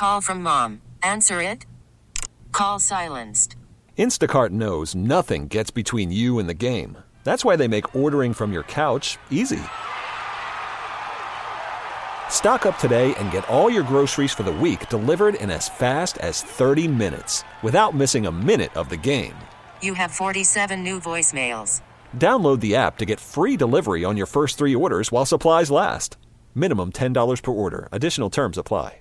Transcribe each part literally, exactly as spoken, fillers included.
Call from mom. Answer it. Call silenced. Instacart knows nothing gets between you and the game. That's why they make ordering from your couch easy. Stock up today and get all your groceries for the week delivered in as fast as thirty minutes without missing a minute of the game. You have forty-seven new voicemails. Download the app to get free delivery on your first three orders while supplies last. Minimum ten dollars per order. Additional terms apply.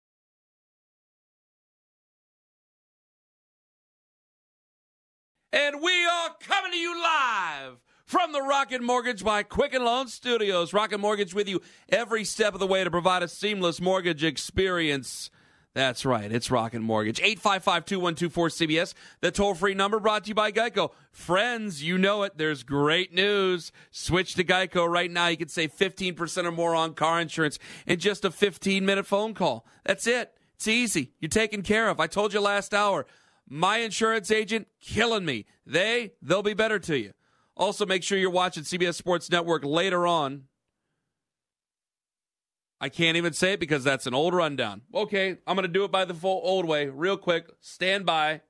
And we are coming to you live from the Rocket Mortgage by Quicken Loan Studios. Rocket Mortgage with you every step of the way to provide a seamless mortgage experience. That's right, it's Rocket Mortgage. eight five five, two one two, four C B S, the toll-free number brought to you by Geico. Friends, you know it, there's great news. Switch to Geico right now. You can save fifteen percent or more on car insurance in just a fifteen-minute phone call. That's it. It's easy. You're taken care of. I told you last hour. My insurance agent killing me. They, they'll be better to you. Also, make sure you're watching C B S Sports Network later on. I can't even say it because that's an old rundown. Okay, I'm going to do it by the full old way. Real quick, stand by.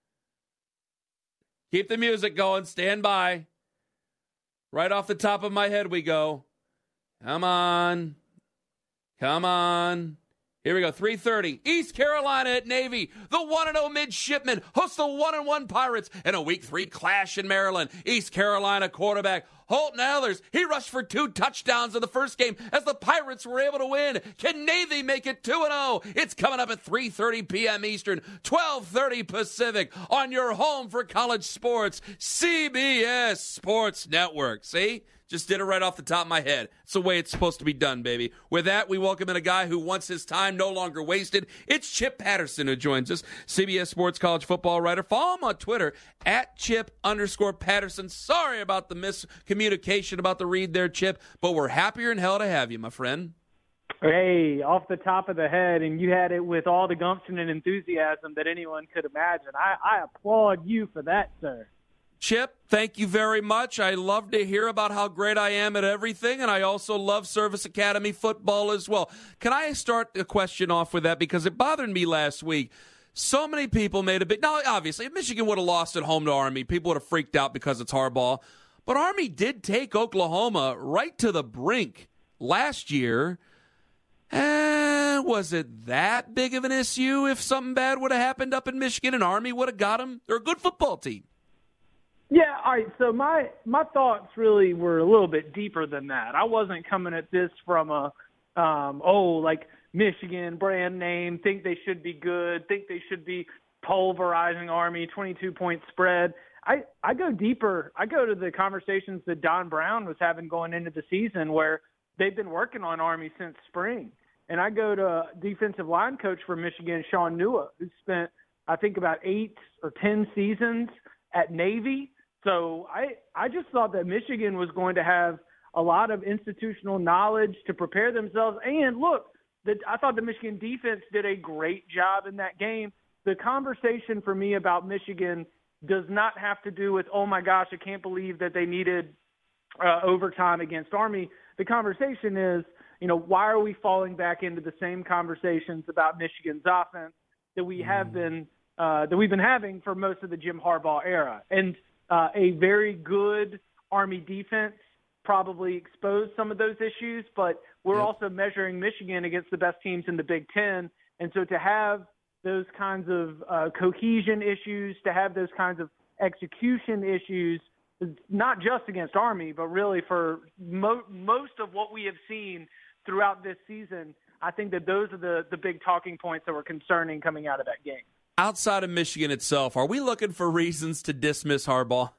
Keep the music going. Stand by. Right off the top of my head we go. Come on. Come on. Here we go, three thirty. East Carolina at Navy. The one and oh midshipmen host the one and one Pirates in a week three clash in Maryland. East Carolina quarterback Holton Ahlers, he rushed for two touchdowns in the first game as the Pirates were able to win. Can Navy make it two and oh? It's coming up at three thirty p.m. Eastern, twelve thirty Pacific on your home for college sports, C B S Sports Network. See? Just did it right off the top of my head. It's the way it's supposed to be done, baby. With that, we welcome in a guy who wants his time no longer wasted. It's Chip Patterson who joins us, C B S Sports college football writer. Follow him on Twitter, at Chip underscore Patterson. Sorry about the miscommunication about the read there, Chip, but we're happier than hell to have you, my friend. Hey, off the top of the head, and you had it with all the gumption and enthusiasm that anyone could imagine. I, I applaud you for that, sir. Chip, thank you very much. I love to hear about how great I am at everything, and I also love Service Academy football as well. Can I start a question off with that? Because it bothered me last week. So many people made a big – now, obviously, if Michigan would have lost at home to Army, people would have freaked out because it's Harbaugh. But Army did take Oklahoma right to the brink last year. Eh, was it that big of an issue if something bad would have happened up in Michigan and Army would have got them? They're a good football team. Yeah, all right, so my, my thoughts really were a little bit deeper than that. I wasn't coming at this from a, um, oh, like Michigan, brand name, think they should be good, think they should be pulverizing Army, twenty-two point spread. I, I go deeper. I go to the conversations that Don Brown was having going into the season where they've been working on Army since spring. And I go to defensive line coach for Michigan, Sean Nua, who spent, I think, about eight or ten seasons at Navy. So I, I just thought that Michigan was going to have a lot of institutional knowledge to prepare themselves. And look, the, I thought the Michigan defense did a great job in that game. The conversation for me about Michigan does not have to do with, oh my gosh, I can't believe that they needed uh, overtime against Army. The conversation is, you know, why are we falling back into the same conversations about Michigan's offense that we have been, uh, that we've been having for most of the Jim Harbaugh era? And Uh, a very good Army defense probably exposed some of those issues, but we're yep. also measuring Michigan against the best teams in the Big Ten. And so to have those kinds of uh, cohesion issues, to have those kinds of execution issues, not just against Army, but really for mo- most of what we have seen throughout this season, I think that those are the, the big talking points that were concerning coming out of that game. Outside of Michigan itself, are we looking for reasons to dismiss Harbaugh?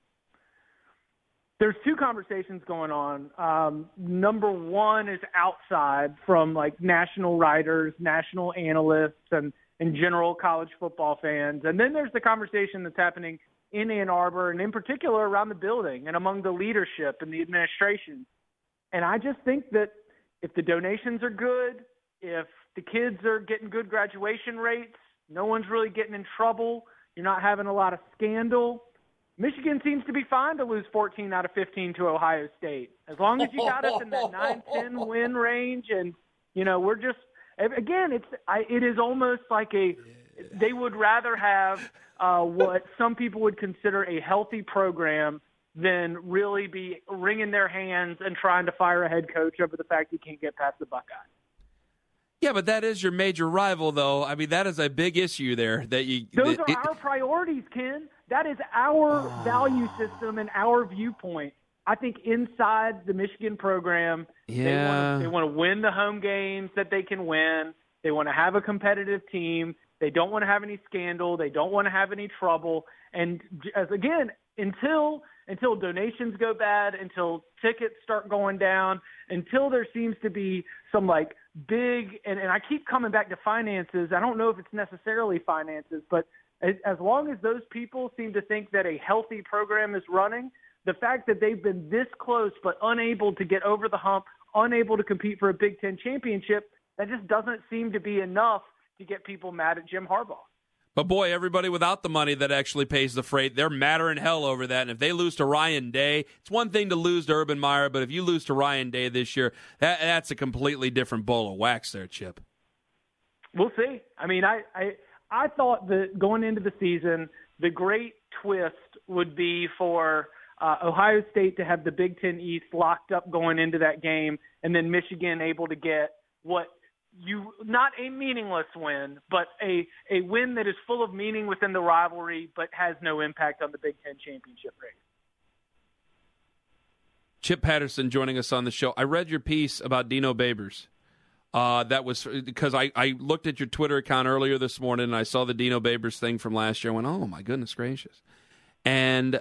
There's two conversations going on. Um, number one is outside from like national writers, national analysts, and, and general college football fans. And then there's the conversation that's happening in Ann Arbor and in particular around the building and among the leadership and the administration. And I just think that if the donations are good, if the kids are getting good graduation rates, no one's really getting in trouble, you're not having a lot of scandal, Michigan seems to be fine to lose fourteen out of fifteen to Ohio State. As long as you got us in that nine ten win range and, you know, we're just again, it's I, it is almost like a they would rather have uh, what some people would consider a healthy program than really be wringing their hands and trying to fire a head coach over the fact he can't get past the Buckeyes. Yeah, but that is your major rival, though. I mean, that is a big issue there. That you. Those that, are it, our priorities, Ken. That is our oh. value system and our viewpoint. I think inside the Michigan program, yeah. they want to win the home games that they can win. They want to have a competitive team. They don't want to have any scandal. They don't want to have any trouble. And as again, until until donations go bad, until tickets start going down, until there seems to be some like big and, and I keep coming back to finances. I don't know if it's necessarily finances, but as, as long as those people seem to think that a healthy program is running, the fact that they've been this close but unable to get over the hump, unable to compete for a Big Ten championship, that just doesn't seem to be enough to get people mad at Jim Harbaugh. But, boy, everybody without the money that actually pays the freight, they're madder in hell over that. And if they lose to Ryan Day, it's one thing to lose to Urban Meyer, but if you lose to Ryan Day this year, that, that's a completely different bowl of wax there, Chip. We'll see. I mean, I, I, I thought that going into the season, the great twist would be for uh, Ohio State to have the Big Ten East locked up going into that game, and then Michigan able to get what – You not a meaningless win, but a, a win that is full of meaning within the rivalry, but has no impact on the Big Ten championship race. Chip Patterson joining us on the show. I read your piece about Dino Babers. Uh, that was because I, I looked at your Twitter account earlier this morning and I saw the Dino Babers thing from last year. I went, oh my goodness gracious! And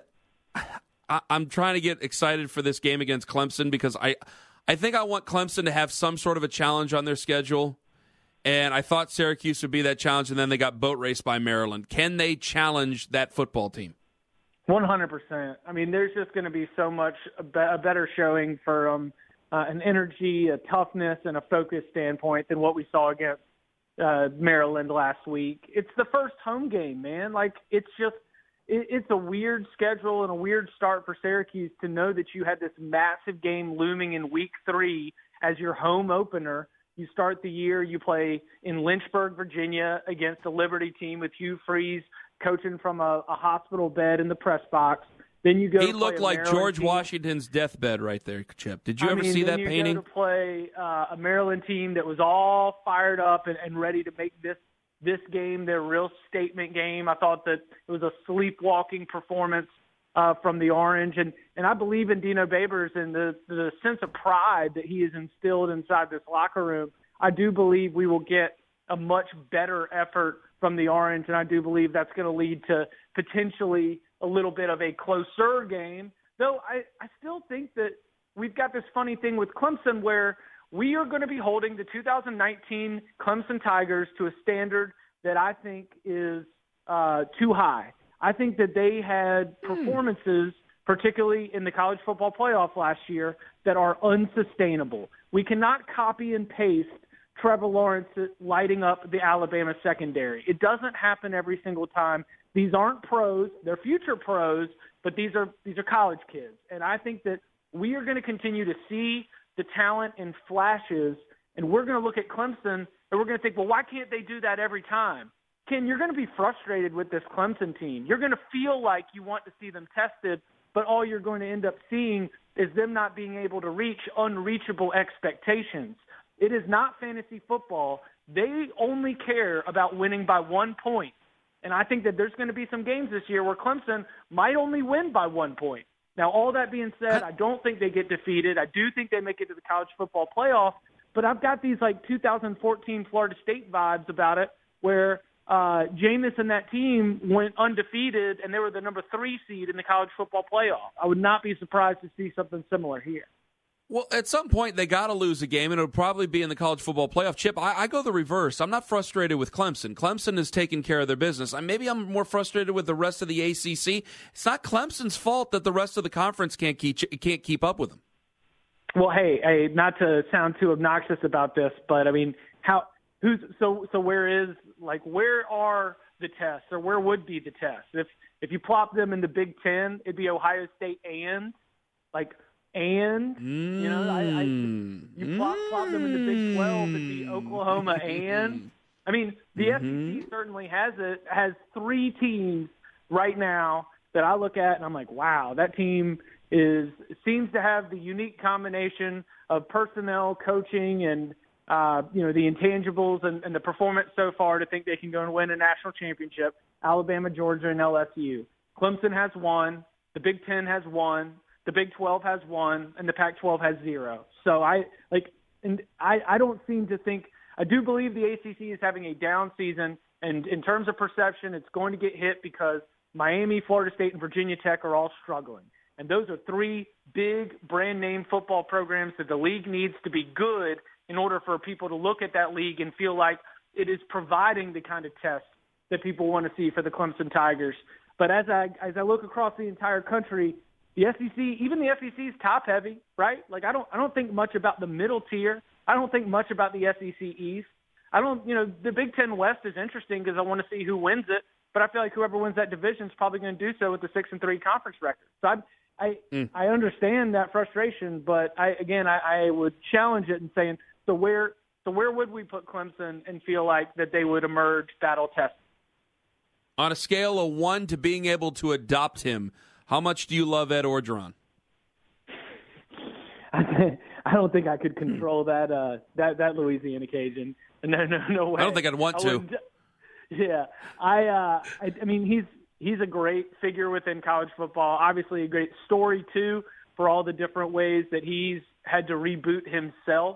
I, I'm trying to get excited for this game against Clemson because I. I think I want Clemson to have some sort of a challenge on their schedule, and I thought Syracuse would be that challenge, and then they got boat raced by Maryland. Can they challenge that football team? one hundred percent. I mean, there's just going to be so much a, be- a better showing for um, uh, an energy, a toughness, and a focus standpoint than what we saw against uh, Maryland last week. It's the first home game, man. Like, it's just it's a weird schedule and a weird start for Syracuse to know that you had this massive game looming in week three as your home opener. You start the year, you play in Lynchburg, Virginia against a Liberty team with Hugh Freeze coaching from a, a hospital bed in the press box. Then you go He to looked play a like Maryland George team. Washington's deathbed right there, Chip. Did you I ever mean, see then that you painting? Go to play uh, a Maryland team that was all fired up and, and ready to make this this game their real statement game. I thought that it was a sleepwalking performance uh, from the Orange. And, and I believe in Dino Babers and the, the sense of pride that he has instilled inside this locker room. I do believe we will get a much better effort from the Orange, and I do believe that's going to lead to potentially a little bit of a closer game. Though I, I still think that we've got this funny thing with Clemson where we are going to be holding the two thousand nineteen Clemson Tigers to a standard that I think is uh, too high. I think that they had performances, particularly in the college football playoff last year, that are unsustainable. We cannot copy and paste Trevor Lawrence lighting up the Alabama secondary. It doesn't happen every single time. These aren't pros. They're future pros, but these are these are college kids. And I think that we are going to continue to see the talent in flashes, and we're going to look at Clemson, and we're going to think, well, why can't they do that every time? Ken, you're going to be frustrated with this Clemson team. You're going to feel like you want to see them tested, but all you're going to end up seeing is them not being able to reach unreachable expectations. It is not fantasy football. They only care about winning by one point. And I think that there's going to be some games this year where Clemson might only win by one point. Now, all that being said, I don't think they get defeated. I do think they make it to the college football playoff. But I've got these like two thousand fourteen Florida State vibes about it where uh, Jameis and that team went undefeated and they were the number three seed in the college football playoff. I would not be surprised to see something similar here. Well, at some point, they got to lose a game, and it'll probably be in the college football playoff. Chip, I, I go the reverse. I'm not frustrated with Clemson. Clemson is taking care of their business. I, maybe I'm more frustrated with the rest of the A C C. It's not Clemson's fault that the rest of the conference can't keep, can't keep up with them. Well, hey, hey, not to sound too obnoxious about this, but, I mean, how who's so so where is, like, where are the tests, or where would be the tests? If, if you plop them in the Big Ten, it'd be Ohio State and, like, and you know, I, I you plop, plop them in the Big twelve and beat Oklahoma, and I mean the mm-hmm. S E C certainly has it has three teams right now that I look at and I'm like, wow, that team is seems to have the unique combination of personnel, coaching, and uh, you know the intangibles and, and the performance so far to think they can go and win a national championship. Alabama, Georgia, and L S U. Clemson has one. The Big Ten has one. The Big twelve has one, and the Pac twelve has zero. So I like, and I, I don't seem to think. I do believe the A C C is having a down season, and in terms of perception, it's going to get hit because Miami, Florida State, and Virginia Tech are all struggling. And those are three big brand name football programs that the league needs to be good in order for people to look at that league and feel like it is providing the kind of test that people want to see for the Clemson Tigers. But as I as I look across the entire country, the S E C, even the S E C is top heavy, right? Like I don't I don't think much about the middle tier. I don't think much about the S E C East. I don't, you know, the Big Ten West is interesting because I want to see who wins it. But I feel like whoever wins that division is probably going to do so with the six and three conference record. So I I mm. I understand that frustration, but I again I, I would challenge it and saying so where so where would we put Clemson and feel like that they would emerge battle tested? On a scale of one to being able to adopt him, how much do you love Ed Orgeron? I don't think I could control that uh, that that Louisiana Cajun. No, no, no way. I don't think I'd want to. Yeah, I, uh, I, I mean, he's he's a great figure within college football. Obviously, a great story too for all the different ways that he's had to reboot himself,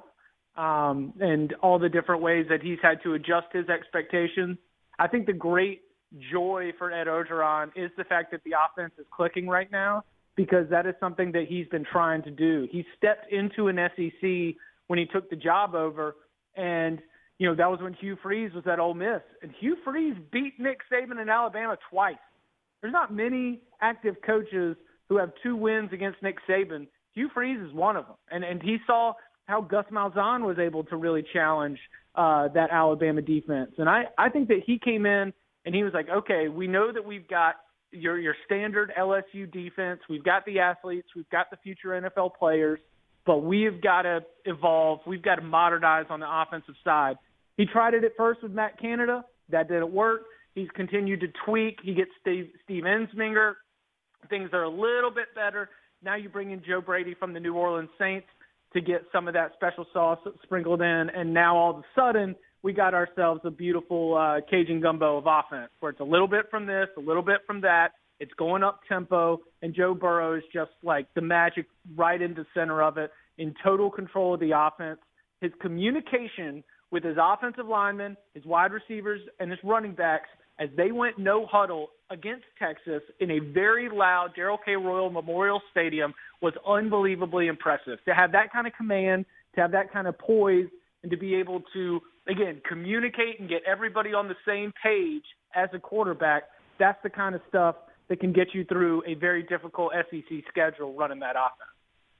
um, and all the different ways that he's had to adjust his expectations. I think the great joy for Ed Orgeron is the fact that the offense is clicking right now, because that is something that he's been trying to do. He stepped into an S E C when he took the job over, and you know that was when Hugh Freeze was at Ole Miss, and Hugh Freeze beat Nick Saban in Alabama twice. There's not many active coaches who have two wins against Nick Saban. Hugh Freeze is one of them, and and he saw how Gus Malzahn was able to really challenge uh, that Alabama defense, and I I think that he came in and he was like, okay, we know that we've got your your standard L S U defense. We've got the athletes. We've got the future N F L players. But we've got to evolve. We've got to modernize on the offensive side. He tried it at first with Matt Canada. That didn't work. He's continued to tweak. He gets Steve, Steve Ensminger. Things are a little bit better. Now you bring in Joe Brady from the New Orleans Saints to get some of that special sauce sprinkled in. And now all of a sudden we got ourselves a beautiful uh, Cajun gumbo of offense where it's a little bit from this, a little bit from that. It's going up tempo, and Joe Burrow is just like the magic right in the center of it, in total control of the offense. His communication with his offensive linemen, his wide receivers, and his running backs as they went no huddle against Texas in a very loud Darrell K. Royal Memorial Stadium was unbelievably impressive. To have that kind of command, to have that kind of poise, and to be able to, again, communicate and get everybody on the same page as a quarterback, that's the kind of stuff that can get you through a very difficult S E C schedule running that offense.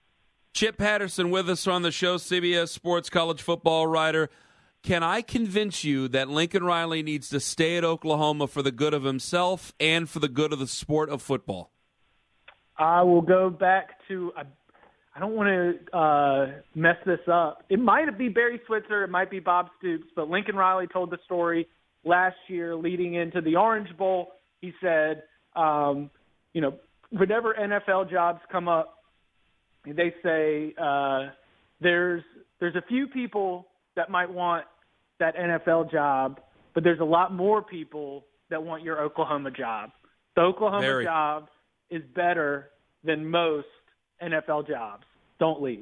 Chip Patterson with us on the show, C B S Sports college football writer. Can I convince you that Lincoln Riley needs to stay at Oklahoma for the good of himself and for the good of the sport of football? I will go back to, I, I don't want to uh, mess this up. It might be Barry Switzer, it might be Bob Stoops, but Lincoln Riley told the story last year leading into the Orange Bowl. He said, Um, you know, whenever N F L jobs come up, they say uh, there's there's a few people that might want that N F L job, but there's a lot more people that want your Oklahoma job. The Oklahoma Very. job is better than most N F L jobs. Don't leave.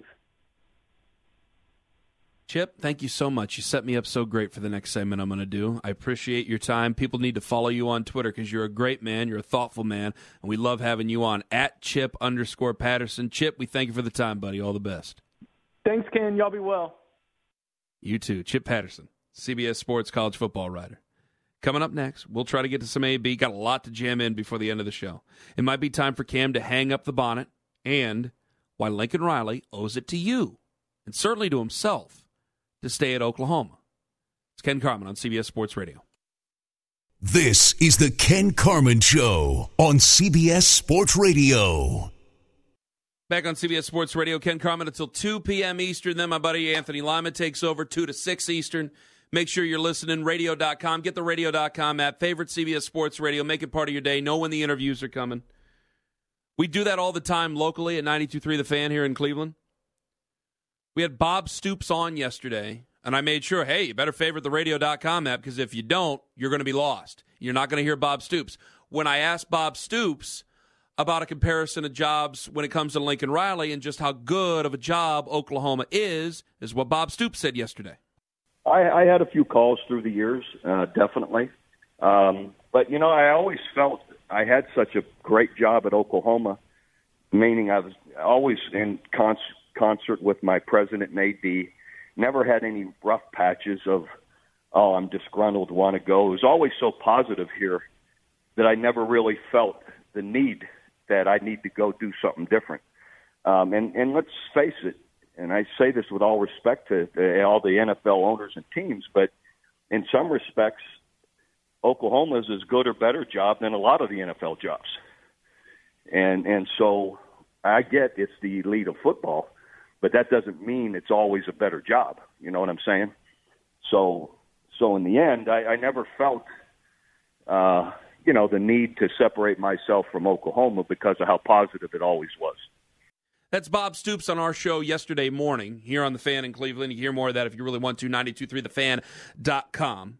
Chip, thank you so much. You set me up so great for the next segment I'm going to do. I appreciate your time. People need to follow you on Twitter because you're a great man. You're a thoughtful man, and we love having you on, at Chip underscore Patterson. Chip, we thank you for the time, buddy. All the best. Thanks, Ken. Y'all be well. You too. Chip Patterson, C B S Sports college football writer. Coming up next, we'll try to get to some A B. Got a lot to jam in before the end of the show. It might be time for Cam to hang up the bonnet, and why Lincoln Riley owes it to you, and certainly to himself, to stay at Oklahoma. It's Ken Carman on C B S Sports Radio. This is the Ken Carman Show on C B S Sports Radio. Back on C B S Sports Radio, Ken Carman until two p.m. Eastern. Then my buddy Anthony Lima takes over two to six Eastern. Make sure you're listening, radio dot com. Get the radio dot com app. Favorite C B S Sports Radio. Make it part of your day. Know when the interviews are coming. We do that all the time locally at ninety-two point three The Fan here in Cleveland. We had Bob Stoops on yesterday, and I made sure, hey, you better favorite the radio dot com app, because if you don't, you're going to be lost. You're not going to hear Bob Stoops. When I asked Bob Stoops about a comparison of jobs when it comes to Lincoln Riley and just how good of a job Oklahoma is, is what Bob Stoops said yesterday. I, I had a few calls through the years, uh, definitely. Um, but, you know, I always felt I had such a great job at Oklahoma, meaning I was always in con- concert with my president and A D, never had any rough patches of, oh, I'm disgruntled, want to go. It was always so positive here that I never really felt the need that I need to go do something different. Um, and, and let's face it, and I say this with all respect to, to all the N F L owners and teams, but in some respects, Oklahoma is as good or better job than a lot of the N F L jobs. And and so I get it's the elite of football, but that doesn't mean it's always a better job. You know what I'm saying? So so in the end, I, I never felt uh, – you know, the need to separate myself from Oklahoma because of how positive it always was. That's Bob Stoops on our show yesterday morning here on The Fan in Cleveland. You can hear more of that if you really want to, ninety-two point three the fan dot com.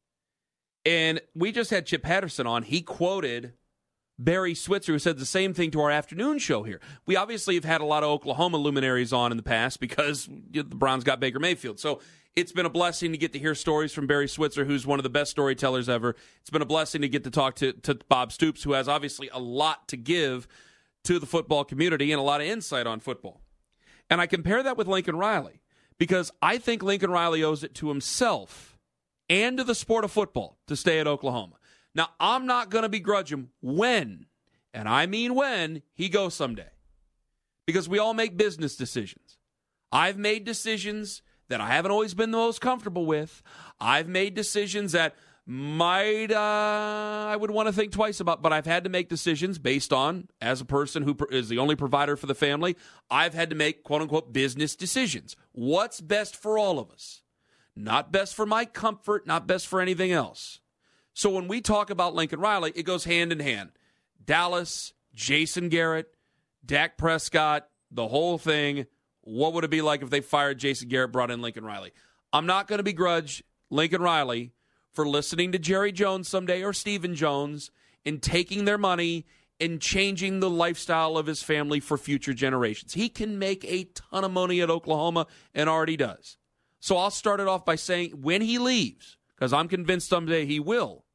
And we just had Chip Patterson on. He quoted Barry Switzer, who said the same thing to our afternoon show here. We obviously have had a lot of Oklahoma luminaries on in the past because the Browns got Baker Mayfield. So it's been a blessing to get to hear stories from Barry Switzer, who's one of the best storytellers ever. It's been a blessing to get to talk to, to Bob Stoops, who has obviously a lot to give to the football community and a lot of insight on football. And I compare that with Lincoln Riley because I think Lincoln Riley owes it to himself and to the sport of football to stay at Oklahoma. Now, I'm not going to begrudge him when, and I mean when, he goes someday. Because we all make business decisions. I've made decisions that I haven't always been the most comfortable with. I've made decisions that might, uh, I would want to think twice about, but I've had to make decisions based on, as a person who is the only provider for the family, I've had to make, quote-unquote, business decisions. What's best for all of us? Not best for my comfort, not best for anything else. So when we talk about Lincoln Riley, it goes hand in hand. Dallas, Jason Garrett, Dak Prescott, the whole thing. What would it be like if they fired Jason Garrett, brought in Lincoln Riley? I'm not going to begrudge Lincoln Riley for listening to Jerry Jones someday or Stephen Jones and taking their money and changing the lifestyle of his family for future generations. He can make a ton of money at Oklahoma and already does. So I'll start it off by saying when he leaves, because I'm convinced someday he will,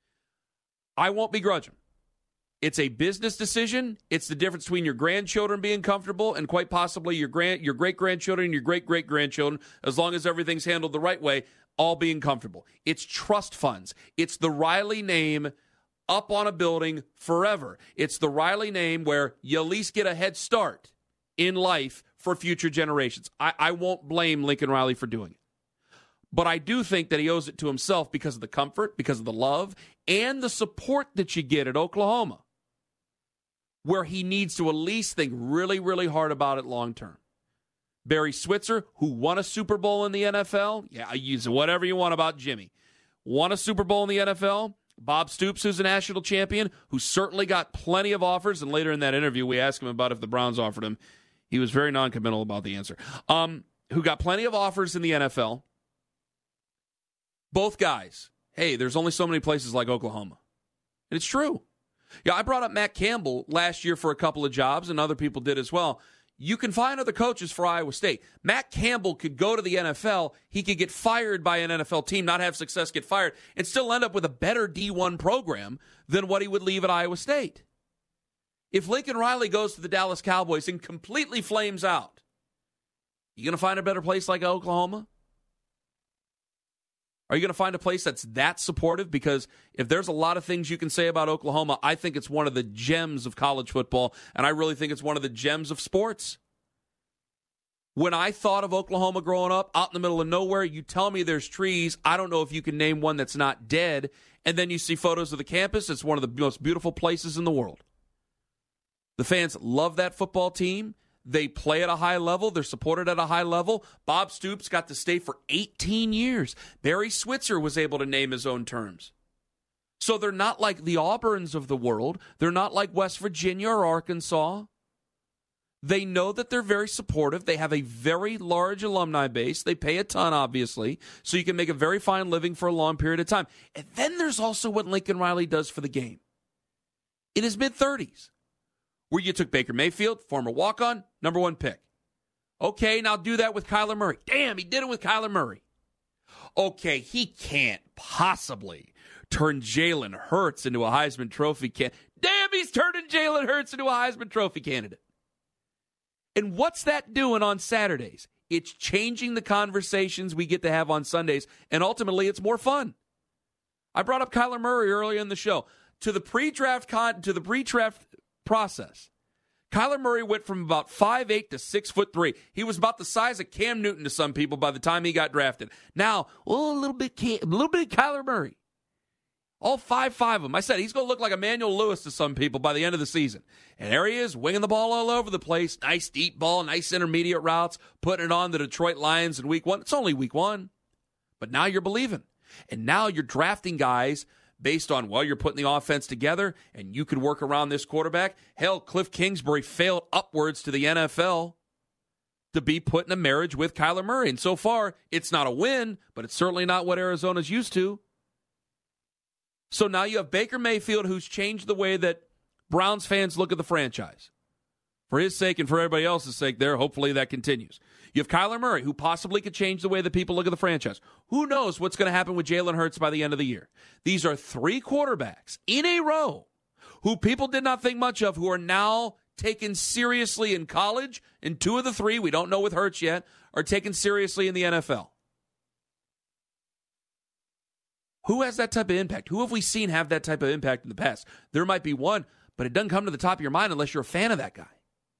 I won't begrudge him. It's a business decision. It's the difference between your grandchildren being comfortable and quite possibly your grand, your great-grandchildren and your great-great-grandchildren, as long as everything's handled the right way, all being comfortable. It's trust funds. It's the Riley name up on a building forever. It's the Riley name where you at least get a head start in life for future generations. I, I won't blame Lincoln Riley for doing it. But I do think that he owes it to himself because of the comfort, because of the love, and the support that you get at Oklahoma, where he needs to at least think really, really hard about it long term. Barry Switzer, who won a Super Bowl in the N F L, yeah, I use whatever you want about Jimmy, won a Super Bowl in the N F L. Bob Stoops, who's a national champion, who certainly got plenty of offers, and later in that interview, we asked him about if the Browns offered him. He was very non-committal about the answer. Um, who got plenty of offers in the N F L. Both guys, hey, there's only so many places like Oklahoma. And it's true. Yeah, I brought up Matt Campbell last year for a couple of jobs, and other people did as well. You can find other coaches for Iowa State. Matt Campbell could go to the N F L. He could get fired by an N F L team, not have success, get fired, and still end up with a better D one program than what he would leave at Iowa State. If Lincoln Riley goes to the Dallas Cowboys and completely flames out, you going to find a better place like Oklahoma? Are you going to find a place that's that supportive? Because if there's a lot of things you can say about Oklahoma, I think it's one of the gems of college football, and I really think it's one of the gems of sports. When I thought of Oklahoma growing up, out in the middle of nowhere, you tell me there's trees. I don't know if you can name one that's not dead. And then you see photos of the campus. It's one of the most beautiful places in the world. The fans love that football team. They play at a high level. They're supported at a high level. Bob Stoops got to stay for eighteen years. Barry Switzer was able to name his own terms. So they're not like the Auburns of the world. They're not like West Virginia or Arkansas. They know that they're very supportive. They have a very large alumni base. They pay a ton, obviously, so you can make a very fine living for a long period of time. And then there's also what Lincoln Riley does for the game. In his mid-thirties, where you took Baker Mayfield, former walk-on, number one pick. Okay, now do that with Kyler Murray. Damn, he did it with Kyler Murray. Okay, he can't possibly turn Jalen Hurts into a Heisman Trophy candidate. Damn, he's turning Jalen Hurts into a Heisman Trophy candidate. And what's that doing on Saturdays? It's changing the conversations we get to have on Sundays, and ultimately it's more fun. I brought up Kyler Murray earlier in the show. To the pre-draft con- to the pre-draft process, Kyler Murray went from about five eight to six foot three. He was about the size of Cam Newton to some people by the time he got drafted. Now, oh, a little bit, Cam, a little bit of Kyler Murray. All five five of them. I said he's going to look like Emmanuel Lewis to some people by the end of the season. And there he is, winging the ball all over the place. Nice deep ball, nice intermediate routes, putting it on the Detroit Lions in week one. It's only week one. But now you're believing. And now you're drafting guys based on, well, you're putting the offense together, and you could work around this quarterback. Hell, Cliff Kingsbury failed upwards to the N F L to be put in a marriage with Kyler Murray. And so far, it's not a win, but it's certainly not what Arizona's used to. So now you have Baker Mayfield, who's changed the way that Browns fans look at the franchise. For his sake and for everybody else's sake there, hopefully that continues. You have Kyler Murray, who possibly could change the way that people look at the franchise. Who knows what's going to happen with Jalen Hurts by the end of the year? These are three quarterbacks in a row who people did not think much of, who are now taken seriously in college, and two of the three, we don't know with Hurts yet, are taken seriously in the N F L. Who has that type of impact? Who have we seen have that type of impact in the past? There might be one, but it doesn't come to the top of your mind unless you're a fan of that guy.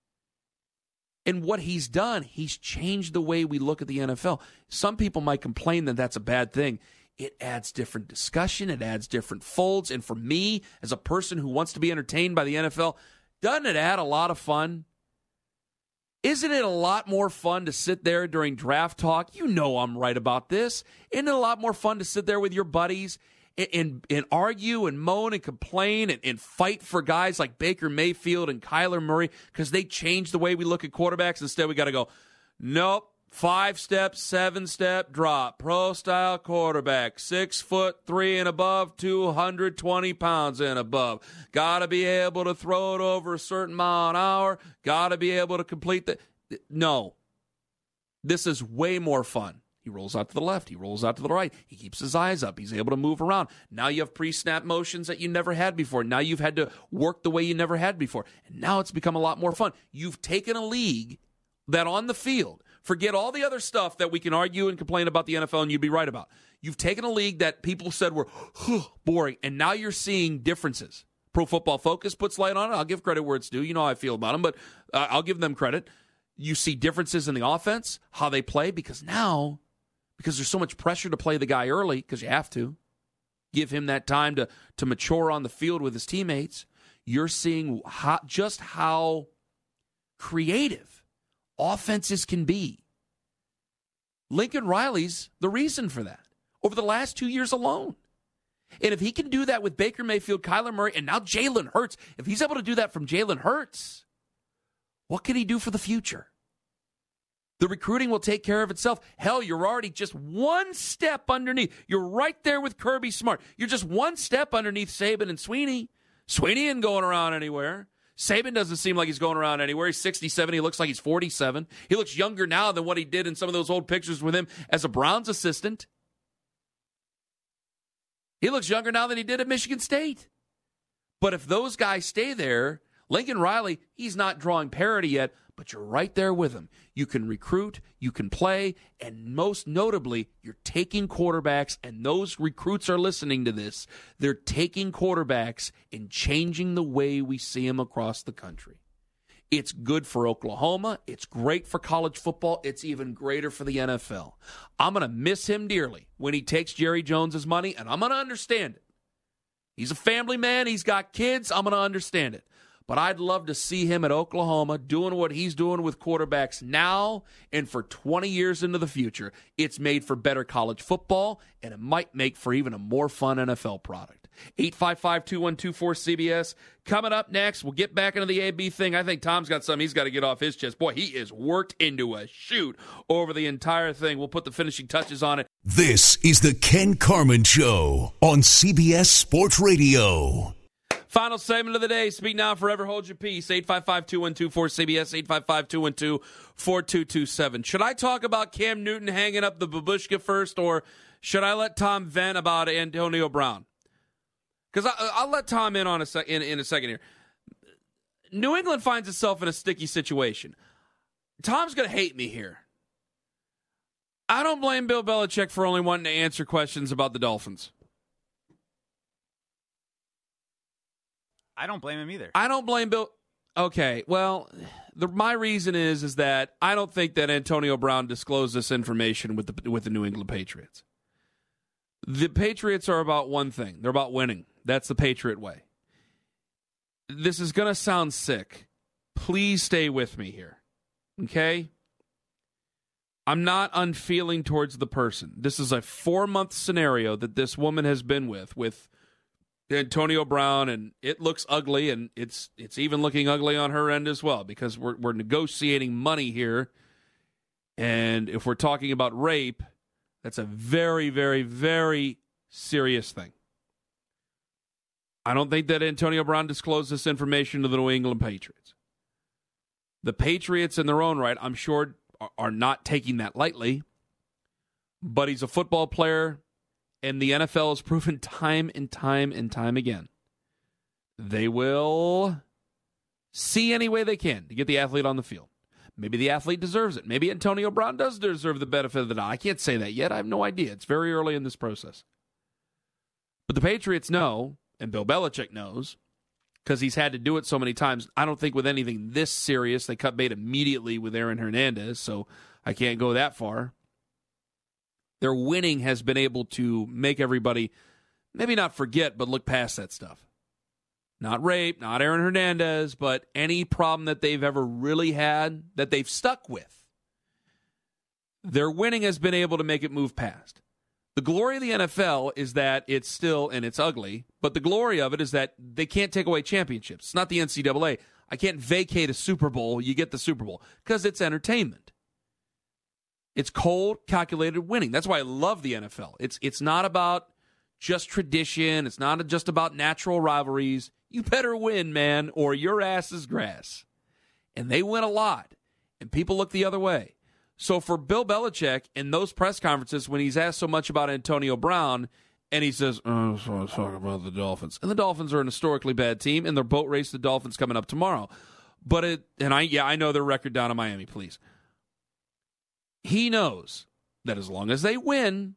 And what he's done, he's changed the way we look at the N F L. Some people might complain that that's a bad thing. It adds different discussion. It adds different folds. And for me, as a person who wants to be entertained by the N F L, doesn't it add a lot of fun? Isn't it a lot more fun to sit there during draft talk? You know I'm right about this. Isn't it a lot more fun to sit there with your buddies and, and, and argue and moan and complain and, and fight for guys like Baker Mayfield and Kyler Murray because they changed the way we look at quarterbacks? Instead, we got to go, nope, five-step, seven-step drop, pro-style quarterback, six foot three and above, two hundred twenty pounds and above. Got to be able to throw it over a certain mile an hour. Got to be able to complete the. No. This is way more fun. He rolls out to the left. He rolls out to the right. He keeps his eyes up. He's able to move around. Now you have pre-snap motions that you never had before. Now you've had to work the way you never had before. And now it's become a lot more fun. You've taken a league that on the field, forget all the other stuff that we can argue and complain about the N F L and you'd be right about. You've taken a league that people said were boring, and now you're seeing differences. Pro Football Focus puts light on it. I'll give credit where it's due. You know how I feel about them, but uh, I'll give them credit. You see differences in the offense, how they play, because now, because there's so much pressure to play the guy early, because you have to, give him that time to, to mature on the field with his teammates, you're seeing how, just how creative offenses can be. Lincoln Riley's the reason for that over the last two years alone. And if he can do that with Baker Mayfield, Kyler Murray, and now Jalen Hurts, if he's able to do that from Jalen Hurts, what can he do for the future? The recruiting will take care of itself. Hell, you're already just one step underneath. You're right there with Kirby Smart. You're just one step underneath Saban and Sweeney. Sweeney ain't going around anywhere. Saban doesn't seem like he's going around anywhere. He's sixty-seven. He looks like he's forty-seven. He looks younger now than what he did in some of those old pictures with him as a Browns assistant. He looks younger now than he did at Michigan State. But if those guys stay there, Lincoln Riley, he's not drawing parity yet, but you're right there with him. You can recruit, you can play, and most notably, you're taking quarterbacks, and those recruits are listening to this. They're taking quarterbacks and changing the way we see them across the country. It's good for Oklahoma. It's great for college football. It's even greater for the N F L. I'm going to miss him dearly when he takes Jerry Jones's money, and I'm going to understand it. He's a family man. He's got kids. I'm going to understand it. But I'd love to see him at Oklahoma doing what he's doing with quarterbacks now and for twenty years into the future. It's made for better college football, and it might make for even a more fun N F L product. eight five five, two one two, four C B S. Coming up next, we'll get back into the A B thing. I think Tom's got something he's got to get off his chest. Boy, he is worked into a shoot over the entire thing. We'll put the finishing touches on it. This is the Ken Carman Show on C B S Sports Radio. Final segment of the day. Speak now, forever hold your peace. eight five five, two one two, four C B S, eight five five, two one two, four two two seven. Should I talk about Cam Newton hanging up the babushka first, or should I let Tom vent about Antonio Brown? Because I'll let Tom in on a sec- in, in a second here. New England finds itself in a sticky situation. Tom's going to hate me here. I don't blame Bill Belichick for only wanting to answer questions about the Dolphins. I don't blame him either. I don't blame Bill. Okay, well, the, my reason is is that I don't think that Antonio Brown disclosed this information with the with the New England Patriots. The Patriots are about one thing. They're about winning. That's the Patriot way. This is going to sound sick. Please stay with me here. Okay? I'm not unfeeling towards the person. This is a four-month scenario that this woman has been with, with Antonio Brown, and it looks ugly, and it's it's even looking ugly on her end as well, because we're we're negotiating money here, and if we're talking about rape, that's a very, very, very serious thing. I don't think that Antonio Brown disclosed this information to the New England Patriots. The Patriots, in their own right, I'm sure, are not taking that lightly, but he's a football player, and the N F L has proven time and time and time again they will see any way they can to get the athlete on the field. Maybe the athlete deserves it. Maybe Antonio Brown does deserve the benefit of the doubt. I can't say that yet. I have no idea. It's very early in this process. But the Patriots know, and Bill Belichick knows, because he's had to do it so many times. I don't think with anything this serious. They cut bait immediately with Aaron Hernandez, so I can't go that far. Their winning has been able to make everybody maybe not forget, but look past that stuff. Not rape, not Aaron Hernandez, but any problem that they've ever really had that they've stuck with. Their winning has been able to make it move past. The glory of the N F L is that it's still, and it's ugly, but the glory of it is that they can't take away championships. It's not the N C double A. I can't vacate a Super Bowl, you get the Super Bowl, because it's entertainment. It's cold, calculated winning. That's why I love the N F L. It's it's not about just tradition. It's not just about natural rivalries. You better win, man, or your ass is grass. And they win a lot, and people look the other way. So for Bill Belichick in those press conferences when he's asked so much about Antonio Brown, and he says, oh, I just want to talk about the Dolphins. And the Dolphins are an historically bad team, and their boat race, the Dolphins, coming up tomorrow. But it, and I, yeah, I know their record down in Miami, please. He knows that as long as they win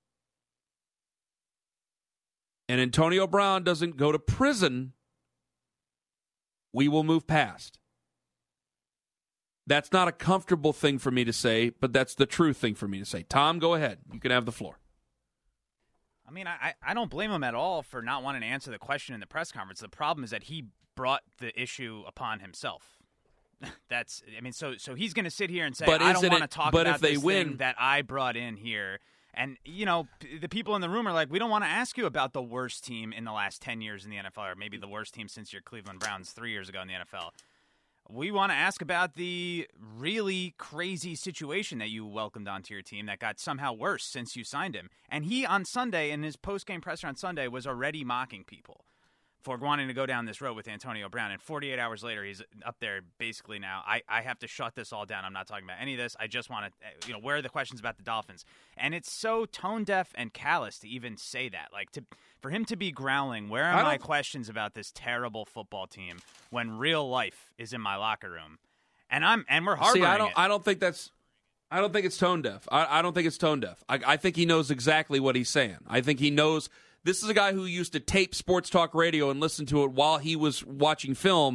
and Antonio Brown doesn't go to prison, we will move past. That's not a comfortable thing for me to say, but that's the true thing for me to say. Tom, go ahead. You can have the floor. I mean, I, I don't blame him at all for not wanting to answer the question in the press conference. The problem is that he brought the issue upon himself. That's, I mean, so so he's going to sit here and say, but I don't want to it, talk but about if they this win, thing that I brought in here. And, you know, p- the people in the room are like, we don't want to ask you about the worst team in the last ten years in the N F L, or maybe the worst team since your Cleveland Browns three years ago in the N F L. We want to ask about the really crazy situation that you welcomed onto your team that got somehow worse since you signed him. And he, on Sunday, in his post-game presser on Sunday, was already mocking people for wanting to go down this road with Antonio Brown. And forty-eight hours later, he's up there basically now. I, I have to shut this all down. I'm not talking about any of this. I just want to, you know, where are the questions about the Dolphins? And it's so tone-deaf and callous to even say that. Like, to for him to be growling, where are my questions about this terrible football team when real life is in my locker room? And I'm and we're harboring See, I don't, it. I don't think that's, I don't think it's tone deaf. I, I don't think it's tone deaf. I, I think he knows exactly what he's saying. I think he knows. This is a guy who used to tape sports talk radio and listen to it while he was watching film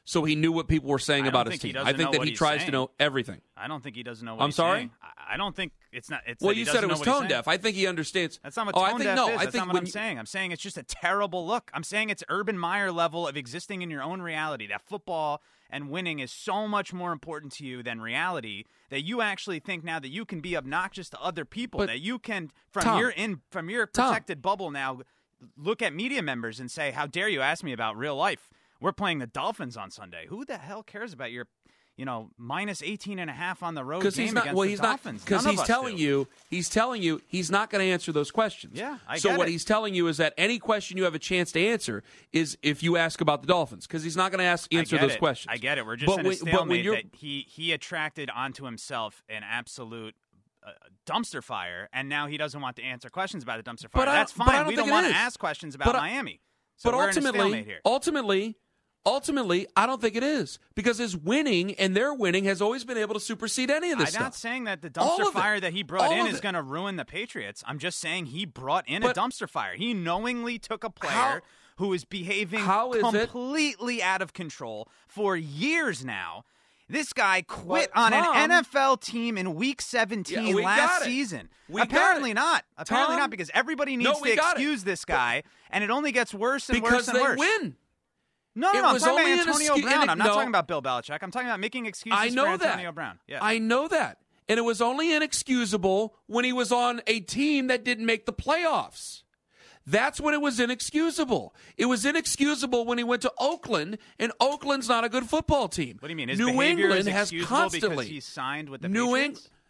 so he knew what people were saying I about don't his think he team. I doesn't think know that what he he's tries saying. to know everything. I don't think he doesn't know what I'm he's sorry? saying. I I don't think it's not. It's Well, that he you said doesn't it know was what he's tone saying. deaf. I think he understands. That's not what oh, tone I think, deaf no, is. I That's think not what when I'm you- saying. I'm saying it's just a terrible look. I'm saying it's Urban Meyer level of existing in your own reality. That football and winning is so much more important to you than reality, that you actually think now that you can be obnoxious to other people, But, that you can, from Tom, your in from your Tom. protected bubble now, look at media members and say, how dare you ask me about real life? We're playing the Dolphins on Sunday. Who the hell cares about your, you know, minus eighteen and a half on the road game he's not, against well, the he's Dolphins? not because None of he's us telling do. you he's telling you he's not going to answer those questions. Yeah, I so get what it. he's telling you is that any question you have a chance to answer is if you ask about the Dolphins, because he's not going to ask answer I get those it. questions. I get it. We're just but in a when, but when stalemate you're, that he he attracted onto himself an absolute uh, dumpster fire, and now he doesn't want to answer questions about the dumpster fire. But I- That's but I fine. don't We don't think it want to is. ask questions about But I- Miami. So but we're in a ultimately, stalemate here. ultimately, ultimately, I don't think it is because his winning and their winning has always been able to supersede any of this I'm stuff. not saying that the All dumpster of it. fire that he brought All in of is it. going to ruin the Patriots. I'm just saying he brought in But- a dumpster fire. He knowingly took a player How- who is behaving How is it- completely out of control for years now. This guy quit But, on Tom- an N F L team in Week seventeen Yeah, we last got it. season. We got Apparently it. not. Apparently Tom? not, because everybody No, needs we to got it. excuse this guy, and it only gets worse and because worse and they worse. win. No, no, It no. I'm was talking only about an Antonio excu- Brown. and it- I'm not no. talking about Bill Belichick. I'm talking about making excuses I know for Antonio that. Brown. Yeah. I know that. And it was only inexcusable when he was on a team that didn't make the playoffs. That's when it was inexcusable. It was inexcusable when he went to Oakland, and Oakland's not a good football team. What do you mean? His New behavior England is has excusable constantly. because he signed with the New Patriots? England.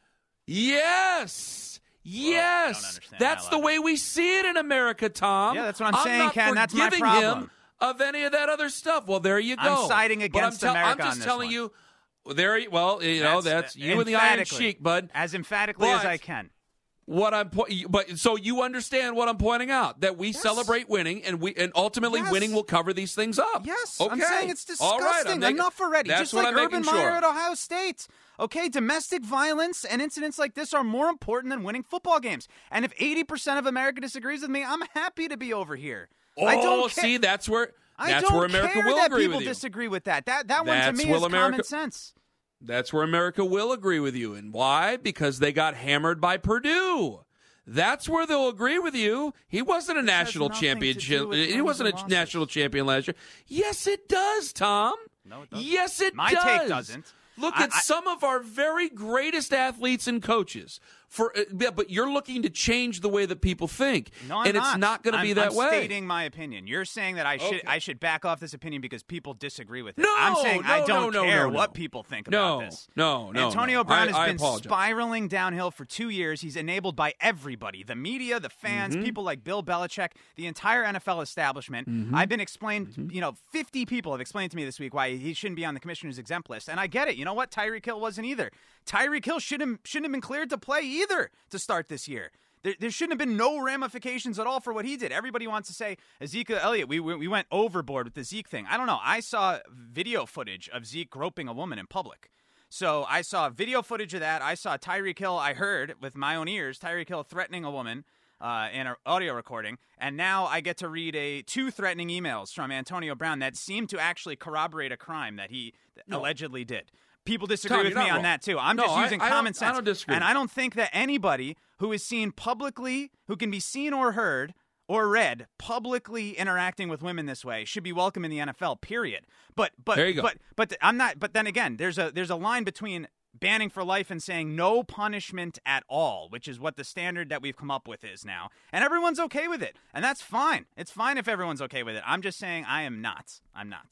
Yes. Yes. understand That's that the logic. way we see it in America, Tom. Yeah, that's what I'm saying, not Ken. That's my forgiving problem. him of any of that other stuff. Well, there you go. I'm siding But against I'm tell- America I'm on just this telling one. you. Well, there, you- well, you know, that's, you and the Iron emphatically, Sheik, bud. As emphatically as But- I can. What I'm, po- but so you understand what I'm pointing out, that we celebrate winning, and we, and ultimately Yes. winning will cover these things up. Yes, okay. I'm saying it's All disgusting. right, I'm making- Enough already. That's Just what like I'm Urban making Meyer sure. at Ohio State. Okay, domestic violence and incidents like this are more important than winning football games. And if eighty percent of America disagrees with me, I'm happy to be over here. Oh, I don't ca- see, that's where I that's don't where America care will that agree people with you. disagree with that. That that one That's to me will is America- common sense. That's where America will agree with you, and why? Because they got hammered by Purdue. That's where they'll agree with you. He wasn't a national nothing to championship. do with He wins wasn't and a losses. national champion last year. Yes, it does, Tom. No, it doesn't. Yes, it My does. take doesn't. Look I- at I- some of our very greatest athletes and coaches. For uh, yeah, but you're looking to change the way that people think, No, I'm and it's not going to I'm- be that I'm way. stating my opinion. You're saying that I should Okay. I should back off this opinion because people disagree with it. No, I'm saying I no, don't no, no, care no, no. what people think No, about this. no, no, Antonio no. Brown I- has I been apologize. spiraling downhill for two years. He's enabled by everybody, the media, the fans, Mm-hmm. people like Bill Belichick, the entire N F L establishment. Mm-hmm. I've been explained, you know, fifty people have explained to me this week why he shouldn't be on the commissioner's exempt list, and I get it. You know what? Tyreek Hill wasn't either. Tyreek Hill shouldn't shouldn't have been cleared to play either to start this year. There, there shouldn't have been no ramifications at all for what he did. Everybody wants to say Ezekiel Elliott, we, we we went overboard with the Zeke thing. I don't know. I saw video footage of Zeke groping a woman in public. So I saw video footage of that. I saw Tyreek Hill, I heard with my own ears, Tyreek Hill threatening a woman uh, in an audio recording. And now I get to read a two threatening emails from Antonio Brown that seem to actually corroborate a crime that he No. allegedly did. People disagree Tom, with you're me not on wrong. that, too. I'm No, just I- using I don't- common I sense. don't disagree. And I don't think that anybody who is seen publicly, who can be seen or heard or read publicly interacting with women this way should be welcome in the N F L, period. But but There you go. but but I'm not but then again, there's a there's a line between banning for life and saying no punishment at all, which is what the standard that we've come up with is now. And everyone's okay with it. And that's fine. It's fine if everyone's okay with it. I'm just saying I am not. I'm not.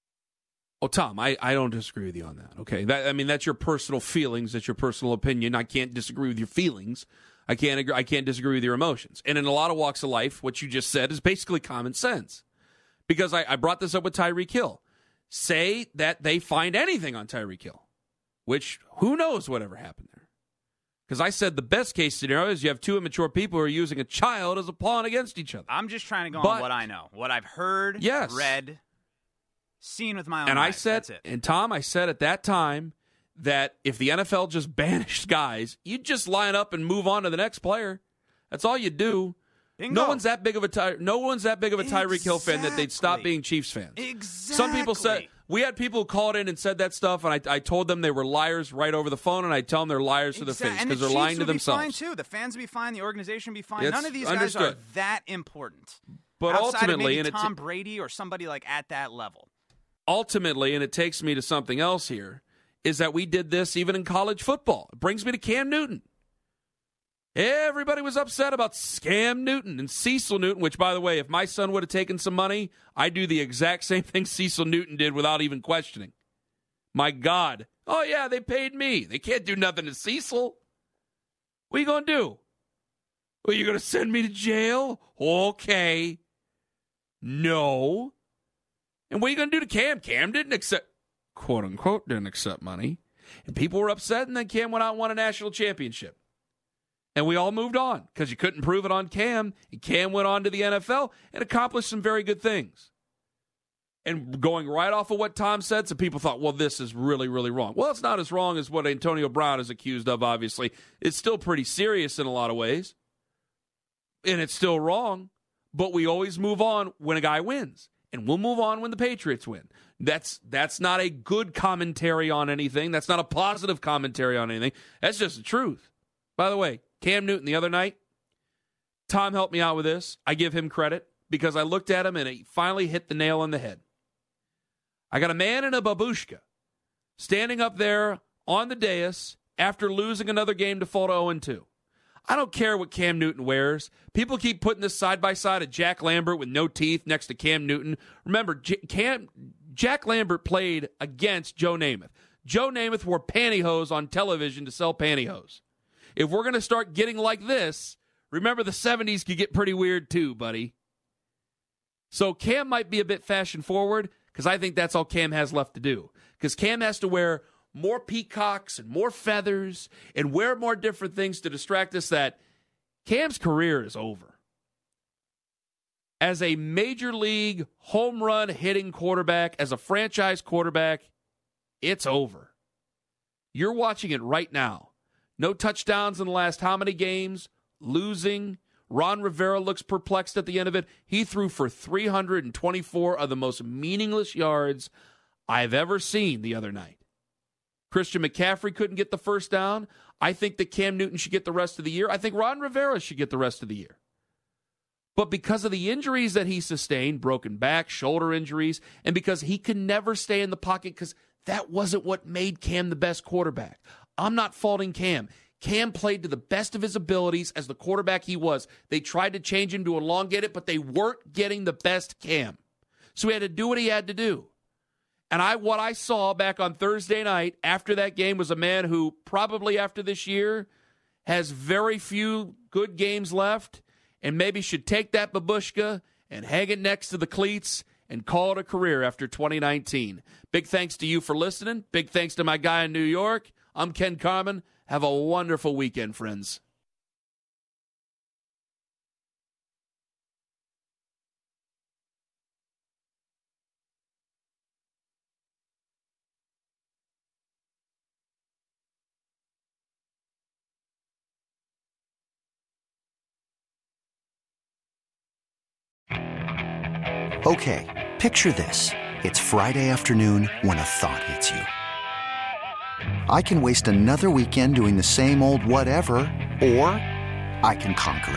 Oh, Tom, I, I don't disagree with you on that. Okay, that I mean that's your personal feelings, that's your personal opinion. I can't disagree with your feelings. I can't agree, I can't disagree with your emotions. And in a lot of walks of life, what you just said is basically common sense. Because I, I brought this up with Tyreek Hill. Say that they find anything on Tyreek Hill, which who knows whatever happened there. Because I said the best case scenario is you have two immature people who are using a child as a pawn against each other. I'm just trying to go But- on what I know, what I've heard, Yes. read, seen with my own And I eyes. said, That's it. and Tom, I said at that time that if the N F L just banished guys, you'd just line up and move on to the next player. That's all you do. Bingo. No one's that big of a Ty- no one's that big of a Tyreek Hill fan that they'd stop Exactly. being Chiefs fans. Exactly. Some people said, We had people who called in and said that stuff, and I, I told them they were liars right over the phone, and I tell them they're liars to the face because the they're lying to would themselves. Be fine too. The fans would be fine. The organization would be fine. It's None of these understood. guys are that important. But Outside ultimately, of maybe and Tom it t- Brady or somebody like at that level. Ultimately, and it takes me to something else here, is that we did this even in college football. It brings me to Cam Newton. Everybody was upset about Scam Newton and Cecil Newton, which, by the way, if my son would have taken some money, I'd do the exact same thing Cecil Newton did without even questioning. My God. Oh, yeah, they paid me. They can't do nothing to Cecil. What are you going to do? Are you going to send me to jail? Okay. No. And what are you going to do to Cam? Cam didn't accept, quote unquote, didn't accept money. And people were upset, and then Cam went out and won a national championship. And we all moved on because you couldn't prove it on Cam. And Cam went on to the N F L and accomplished some very good things. And going right off of what Tom said, some people thought, well, this is really, really wrong. Well, it's not as wrong as what Antonio Brown is accused of, obviously. It's still pretty serious in a lot of ways. And it's still wrong. But we always move on when a guy wins. And we'll move on when the Patriots win. That's that's not a good commentary on anything. That's not a positive commentary on anything. That's just the truth. By the way, Cam Newton the other night, Tom helped me out with this. I give him credit because I looked at him and he finally hit the nail on the head. I got a man in a babushka standing up there on the dais after losing another game to fall to oh and two. I don't care what Cam Newton wears. People keep putting this side by side of Jack Lambert with no teeth next to Cam Newton. Remember, J- Cam Jack Lambert played against Joe Namath. Joe Namath wore pantyhose on television to sell pantyhose. If we're going to start getting like this, remember the seventies could get pretty weird too, buddy. So Cam might be a bit fashion forward because I think that's all Cam has left to do. Because Cam has to wear more peacocks and more feathers and wear more different things to distract us that Cam's career is over. As a major league home run hitting quarterback, as a franchise quarterback, it's over. You're watching it right now. No touchdowns in the last how many games? Losing. Ron Rivera looks perplexed at the end of it. He threw for three hundred twenty-four of the most meaningless yards I've ever seen the other night. Christian McCaffrey couldn't get the first down. I think that Cam Newton should get the rest of the year. I think Ron Rivera should get the rest of the year. But because of the injuries that he sustained, broken back, shoulder injuries, and because he could never stay in the pocket because that wasn't what made Cam the best quarterback. I'm not faulting Cam. Cam played to the best of his abilities as the quarterback he was. They tried to change him to elongate it, but they weren't getting the best Cam. So he had to do what he had to do. And I, what I saw back on Thursday night after that game was a man who probably after this year has very few good games left and maybe should take that babushka and hang it next to the cleats and call it a career after twenty nineteen. Big thanks to you for listening. Big thanks to my guy in New York. I'm Ken Carman. Have a wonderful weekend, friends. Okay, picture this. It's Friday afternoon when a thought hits you. I can waste another weekend doing the same old whatever, or I can conquer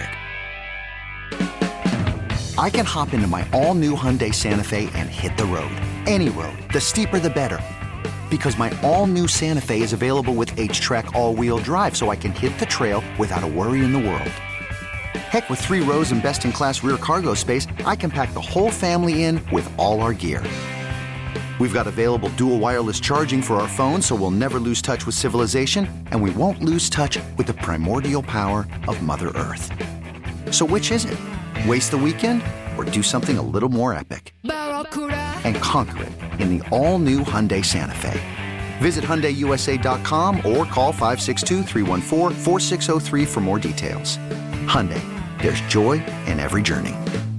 it. I can hop into my all-new Hyundai Santa Fe and hit the road. Any road. The steeper, the better. Because my all-new Santa Fe is available with H-Track all-wheel drive, so I can hit the trail without a worry in the world. Heck, with three rows and best-in-class rear cargo space, I can pack the whole family in with all our gear. We've got available dual wireless charging for our phones, so we'll never lose touch with civilization, and we won't lose touch with the primordial power of Mother Earth. So which is it? Waste the weekend or do something a little more epic? And conquer it in the all-new Hyundai Santa Fe. Visit Hyundai U S A dot com or call five six two, three one four, four six zero three for more details. Hyundai, there's joy in every journey.